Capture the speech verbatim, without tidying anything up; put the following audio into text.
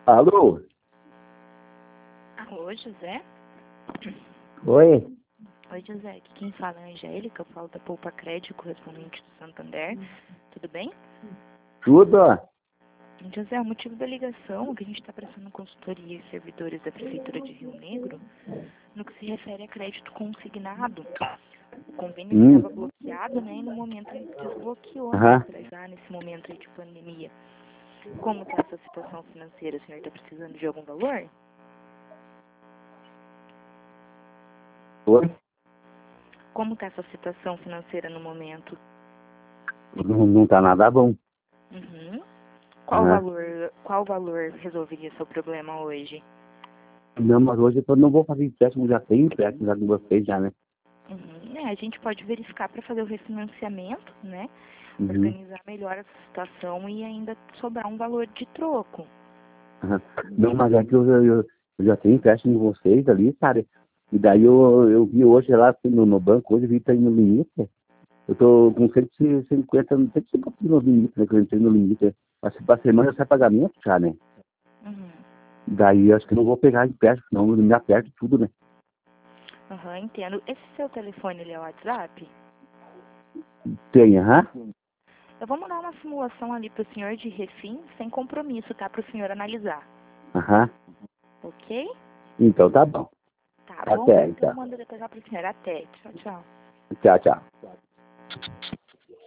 Alô? Alô, José? Oi? Oi, José. Aqui quem fala é a Angélica, eu falo da Poupa Crédito, correspondente do Santander. Tudo bem? Tudo? Ó. José, o motivo da ligação é que a gente está prestando consultoria e servidores da Prefeitura de Rio Negro no que se refere a crédito consignado. O convênio Hum. estava bloqueado, né? E no momento ele desbloqueou, né? Aham. Para já nesse momento aí de pandemia. Como está essa situação financeira? O senhor está precisando de algum valor? Oi? Como está essa situação financeira no momento? Não, não tá nada bom. Uhum. Qual Aham. valor, qual valor resolveria seu problema hoje? Não, mas hoje eu não vou fazer empréstimo, já tenho empréstimo já com vocês já, né? Uhum. É, a gente pode verificar para fazer o refinanciamento, né? Uhum. Organizar melhor essa situação e ainda sobrar um valor de troco. Aham. Não, mas é que eu, eu, eu já tenho empréstimo com vocês ali, cara. E daí eu, eu vi hoje lá assim, no, no banco, hoje vi que tá no limite. Eu tô com cento e cinquenta, cento e cinquenta no limite, né? Que eu entrei no limite. Pra pra semana sai pagamento já, né? Uhum. Daí eu acho que eu não vou pegar empréstimo, senão eu me aperto tudo, né? Aham, entendo. Esse seu telefone, ele é o WhatsApp? Tem, aham. Eu vou mandar uma simulação ali para o senhor de refim, sem compromisso, tá? Para o senhor analisar. Aham. Ok? Então tá bom. Tá bom? Até, Então eu então. mando depois lá para o senhor. Até. Tchau, tchau. Tchau, tchau.